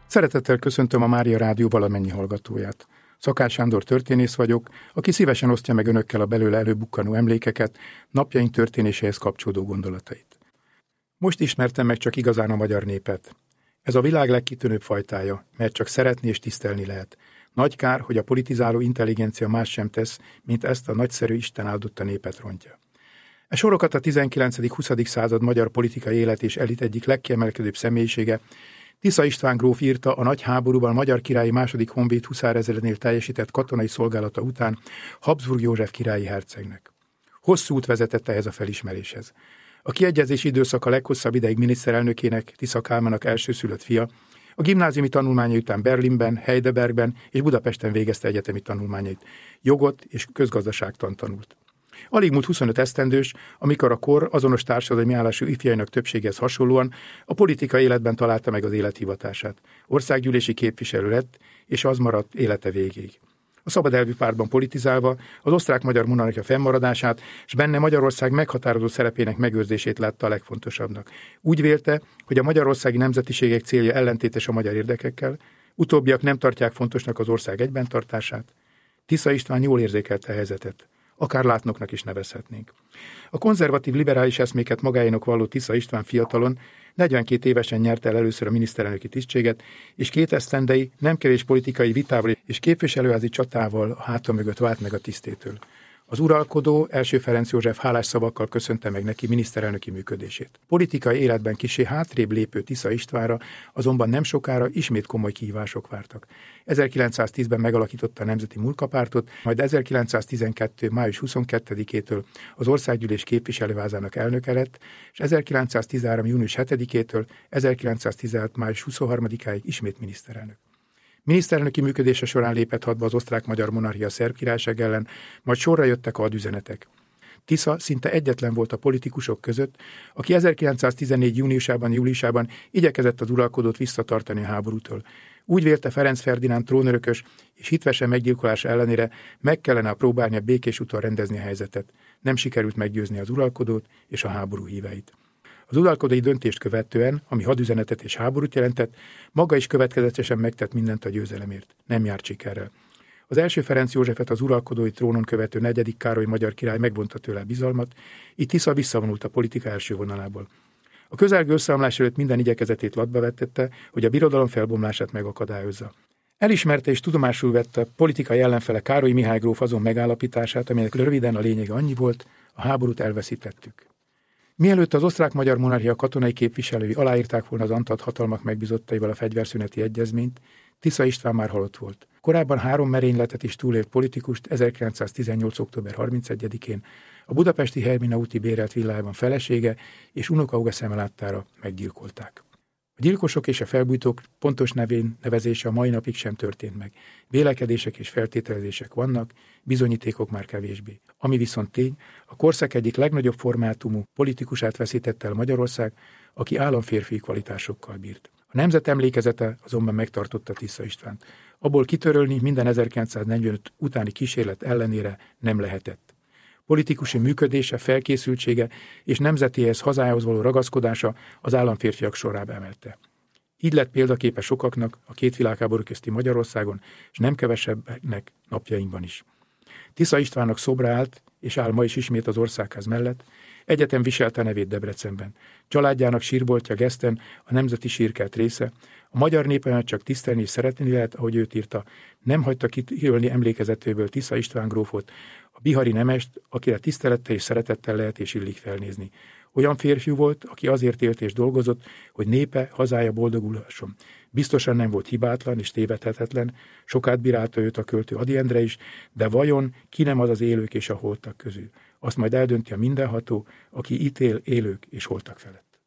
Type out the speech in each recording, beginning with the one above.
Szeretettel köszöntöm a Mária Rádió valamennyi hallgatóját. Szakály Sándor történész vagyok, aki szívesen osztja meg önökkel a belőle előbukkanó emlékeket, napjaink történéséhez kapcsolódó gondolatait. Most ismertem meg csak igazán a magyar népet. Ez a világ legkitűnőbb fajtája, mert csak szeretni és tisztelni lehet. Nagy kár, hogy a politizáló intelligencia más sem tesz, mint ezt a nagyszerű Isten áldotta népet rontja. E sorokat a 19.-20. század magyar politikai élet és elit egyik legkiemelkedőbb személyisége, Tisza István gróf írta a nagy háborúban a magyar királyi második honvéd huszárezrednél teljesített katonai szolgálata után Habsburg József királyi hercegnek. Hosszú út vezetett ehhez a felismeréshez. A kiegyezés időszaka leghosszabb ideig miniszterelnökének, Tisza Kálmánnak elsőszülött fia, a gimnáziumi tanulmányai után Berlinben, Heidelbergben és Budapesten végezte egyetemi tanulmányait. Jogot és közgazdaságtant tanult. Alig múlt 25 esztendős, amikor a kor azonos társadalmi állású ifjainak többséghez hasonlóan a politikai életben találta meg az élethivatását. Országgyűlési képviselő lett, és az maradt élete végéig. A szabadelvű pártban politizálva az osztrák-magyar monarchia fennmaradását és benne Magyarország meghatározó szerepének megőrzését látta a legfontosabbnak. Úgy vélte, hogy a magyarországi nemzetiségek célja ellentétes a magyar érdekekkel, utóbbiak nem tartják fontosnak az ország egybentartását. Tisza István jól érzékelte a helyzetet. Akár látnoknak is nevezhetnénk. A konzervatív liberális eszméket magáénak valló Tisza István fiatalon 42 évesen nyerte el először a miniszterelnöki tisztséget, és 2 esztendei nem kevés politikai vitával és képviselőházi csatával a háta mögött vált meg a tisztétől. Az uralkodó első Ferenc József hálás szavakkal köszönte meg neki miniszterelnöki működését. Politikai életben kissé hátrébb lépő Tisza Istvánra azonban nem sokára ismét komoly kihívások vártak. 1910-ben megalakította a Nemzeti Munkapártot, majd 1912. május 22-től az Országgyűlés képviselőházának elnöke lett, és 1913. június 7-től 1916. május 23-áig ismét miniszterelnök. Miniszterelnöki működése során lépett hadba az osztrák-magyar monarchia szerb királyság ellen, majd sorra jöttek hadüzenetek. Tisza szinte egyetlen volt a politikusok között, aki 1914. júliusában igyekezett az uralkodót visszatartani a háborútól. Úgy vélte Ferenc Ferdinánd trónörökös és hitvesen meggyilkolása ellenére meg kellene próbálni a békés úton rendezni a helyzetet. Nem sikerült meggyőzni az uralkodót és a háború híveit. Az uralkodói döntést követően, ami hadüzenetet és háborút jelentett, maga is következetesen megtett mindent a győzelemért. Nem járt sikerrel. Az első Ferenc Józsefet az uralkodói trónon követő 4. Károly magyar király megvonta tőle a bizalmat, így Tisza visszavonult a politika első vonalából. A közelgő összeomlás előtt minden igyekezetét latba vetette, hogy a birodalom felbomlását megakadályozza. Elismerte és tudomásul vette politikai ellenfele Károly Mihály gróf azon megállapítását, aminek röviden a lényege annyi volt, a háborút elveszítettük. Mielőtt az osztrák-magyar monarchia katonai képviselői aláírták volna az Antant hatalmak megbízottaival a fegyverszüneti egyezményt, Tisza István már halott volt. Korábban 3 merényletet is túlélt politikust 1918. október 31-én a budapesti Hermina úti bérelt villájában felesége és unokahúga szeme láttára meggyilkolták. A gyilkosok és a felbujtók pontos nevezése a mai napig sem történt meg. Vélekedések és feltételezések vannak, bizonyítékok már kevésbé. Ami viszont tény, a korszak egyik legnagyobb formátumú politikusát veszítette el Magyarország, aki államférfi kvalitásokkal bírt. A nemzet emlékezete azonban megtartotta Tisza Istvánt. Abból kitörölni minden 1945 utáni kísérlet ellenére nem lehetett. Politikusi működése, felkészültsége és nemzetéhez, hazájához való ragaszkodása az államférfiak sorába emelte. Így lett példaképe sokaknak a 2 világháború közti Magyarországon, és nem kevesebbnek napjainkban is. Tisza Istvánnak szobra állt, és áll ma is ismét az Országház mellett, egyetem viselte nevét Debrecenben. Családjának sírboltja Geszten a nemzeti sírkert része, a magyar népemet csak tisztelni és szeretni lehet, ahogy őt írta, nem hagyta kitörölni emlékezetéből Tisza István grófot, a bihari nemest, akire tisztelettel és szeretettel lehet és illik felnézni. Olyan férfiú volt, aki azért élt és dolgozott, hogy népe, hazája boldogulhasson. Biztosan nem volt hibátlan és tévedhetetlen, sokat bírálta őt a költő Ady Endre is, de vajon ki nem az az élők és a holtak közül? Azt majd eldönti a mindenható, aki ítél élők és holtak felett.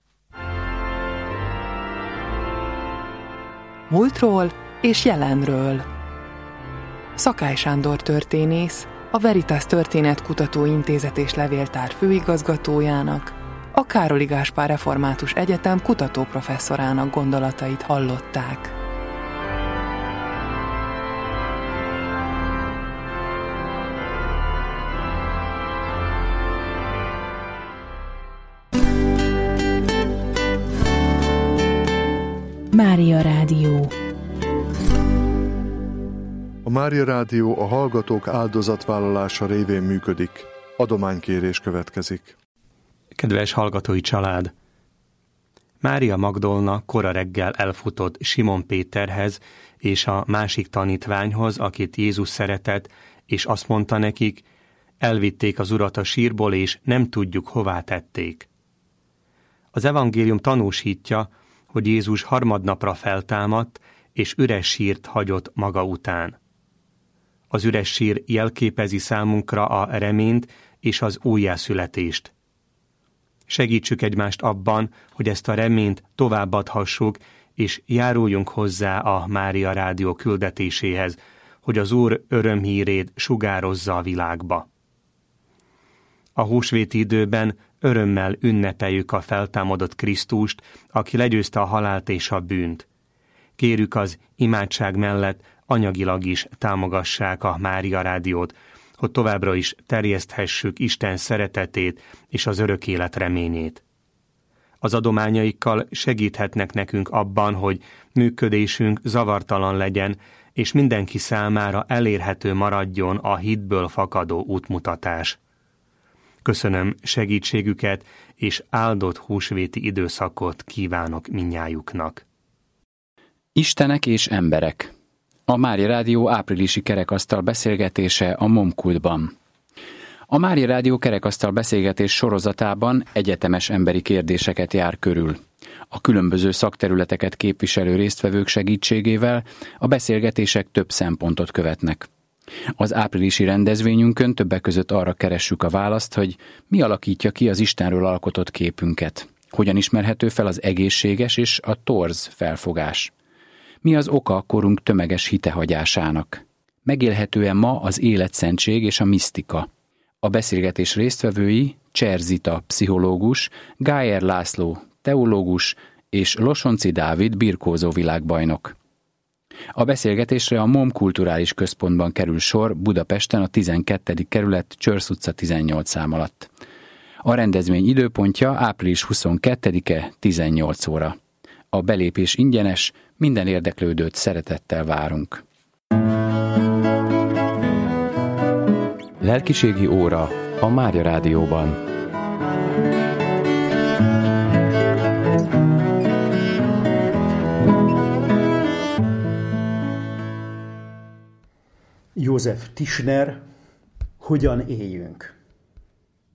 Múltról és jelenről. Szakály Sándor történész, a Veritas Történetkutató Intézet és Levéltár főigazgatójának, a Károli Gáspár Református Egyetem kutatóprofesszorának gondolatait hallották. Mária Rádió. A Mária Rádió a hallgatók áldozatvállalása révén működik. Adománykérés következik. Kedves hallgatói család! Mária Magdolna kora reggel elfutott Simon Péterhez és a másik tanítványhoz, akit Jézus szeretett, és azt mondta nekik, elvitték az Urat a sírból, és nem tudjuk, hová tették. Az evangélium tanúsítja, hogy Jézus harmadnapra feltámadt, és üres sírt hagyott maga után. Az üres sír jelképezi számunkra a reményt és az újjászületést. Segítsük egymást abban, hogy ezt a reményt továbbadhassuk, és járuljunk hozzá a Mária Rádió küldetéséhez, hogy az Úr örömhírét sugározza a világba. A húsvéti időben örömmel ünnepeljük a feltámadott Krisztust, aki legyőzte a halált és a bűnt. Kérjük az imádság mellett anyagilag is támogassák a Mária Rádiót, hogy továbbra is terjeszthessük Isten szeretetét és az örök élet reményét. Az adományaikkal segíthetnek nekünk abban, hogy működésünk zavartalan legyen, és mindenki számára elérhető maradjon a hitből fakadó útmutatás. Köszönöm segítségüket, és áldott húsvéti időszakot kívánok mindnyájuknak. Istenek és emberek. A Mária Rádió áprilisi kerekasztal beszélgetése a Momkultban. A Mária Rádió kerekasztal beszélgetés sorozatában egyetemes emberi kérdéseket jár körül. A különböző szakterületeket képviselő résztvevők segítségével a beszélgetések több szempontot követnek. Az áprilisi rendezvényünkön többek között arra keressük a választ, hogy mi alakítja ki az Istenről alkotott képünket. Hogyan ismerhető fel az egészséges és a torz felfogás? Mi az oka a korunk tömeges hitehagyásának? Megélhető-e ma az életszentség és a misztika? A beszélgetés résztvevői Cser Zita pszichológus, Gájer László teológus és Losonci Dávid birkózó világbajnok. A beszélgetésre a MOM Kulturális Központban kerül sor Budapesten a 12. kerület Csörsz utca 18 szám alatt. A rendezvény időpontja április 22-e 18 óra. A belépés ingyenes, minden érdeklődőt szeretettel várunk. Lelkiségi óra a Mária Rádióban. József Tischner, hogyan éljünk?